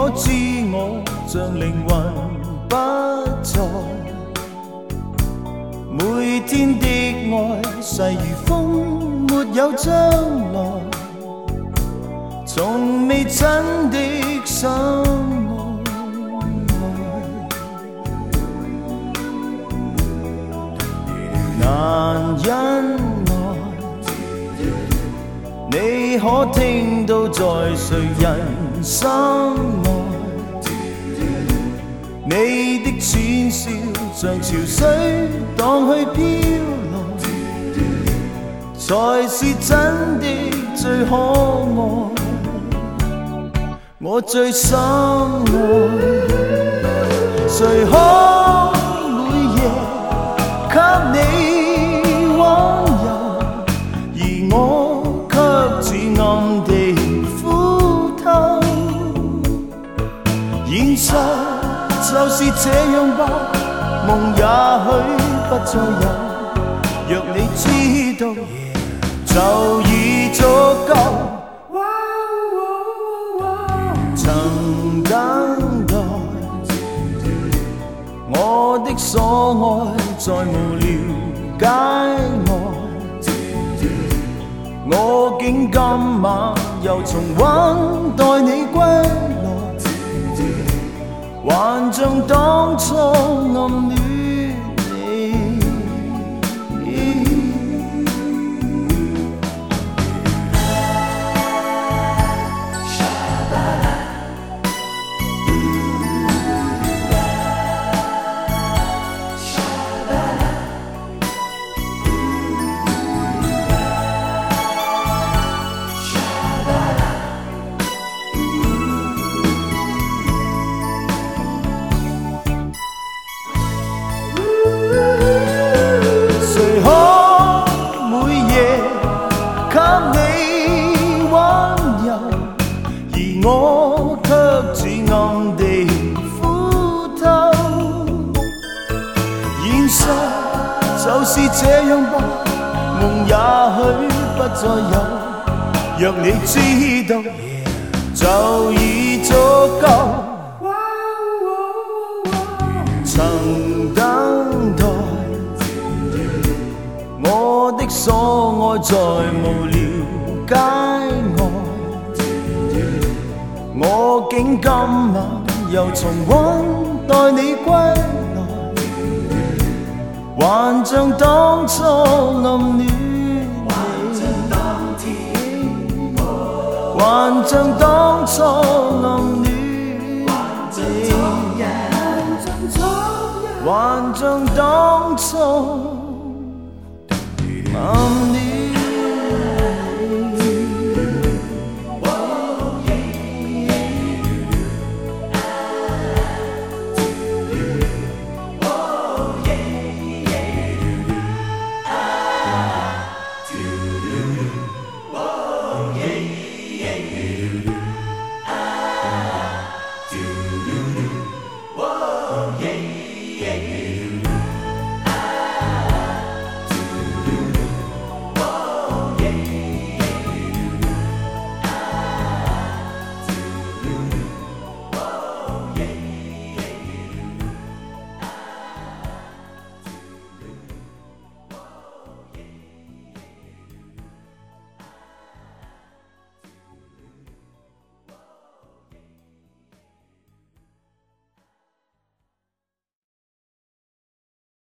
可知我像靈魂不在，每天的愛細如風，沒有將來，從未真的相愛，難忍耐。你可聽到在誰人心內，你的淺笑像潮水蕩去飄來，才是真的最可愛，我最深愛。誰可每夜給你溫柔，而我卻似暗地苦透。現實就是這樣吧，夢也許不再有，若你知道就已足夠。曾等待我的所愛，再無了解愛，我竟今晚又重溫待你歸來，還像當初暗戀你。誰可每夜給你溫柔，而我卻似暗地苦透。現實就是這樣吧，夢也許不再有，若你知道就已足夠。曾等待我的所愛，再無了解愛，我竟今晚又重溫待你歸來，還像當初暗戀你，還像當初暗戀你，還像當初暗戀。